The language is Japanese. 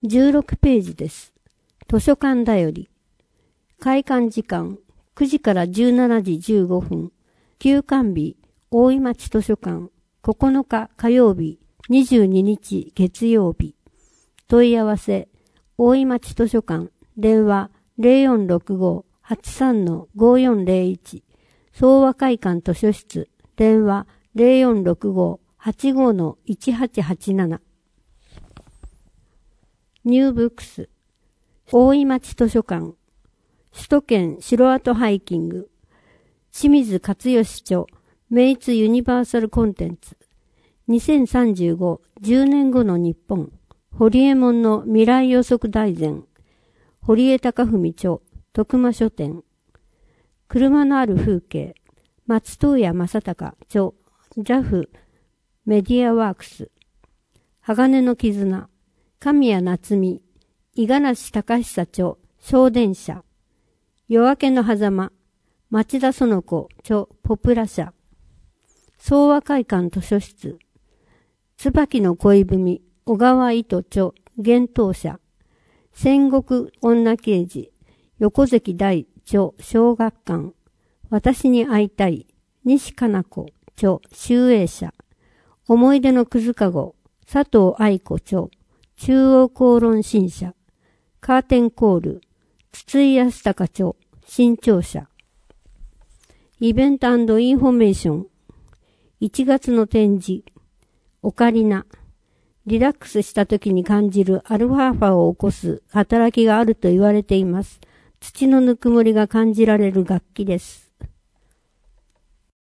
16ページです。図書館だより。開館時間9時から17時15分。休館日、大井町図書館。9日火曜日、22日月曜日。問い合わせ、大井町図書館。電話 0465-83-5401。総和会館図書室。電話 0465-85-1887。ニューブックス。大井町図書館。首都圏城跡ハイキング。清水勝義著。メイツユニバーサルコンテンツ。2035、10年後の日本。堀江門の未来予測大全。堀江貴文著。徳間書店。車のある風景。松任谷正隆著。JAF メディアワークス。鋼の絆。神谷夏美。五十嵐隆久著。小電車。夜明けの狭間。町田園子著。ポプラ社。総和会館図書室。椿の恋文。小川糸著。幻冬社。戦国女刑事。横関大著。小学館。私に会いたい。西加奈子著。集英社。思い出のくずかご。佐藤愛子著。中央公論新社。カーテンコール。筒井康隆著。新潮社。イベント&インフォメーション。1月の展示。オカリナ。リラックスした時に感じるアルファ波を起こす働きがあると言われています。土のぬくもりが感じられる楽器です。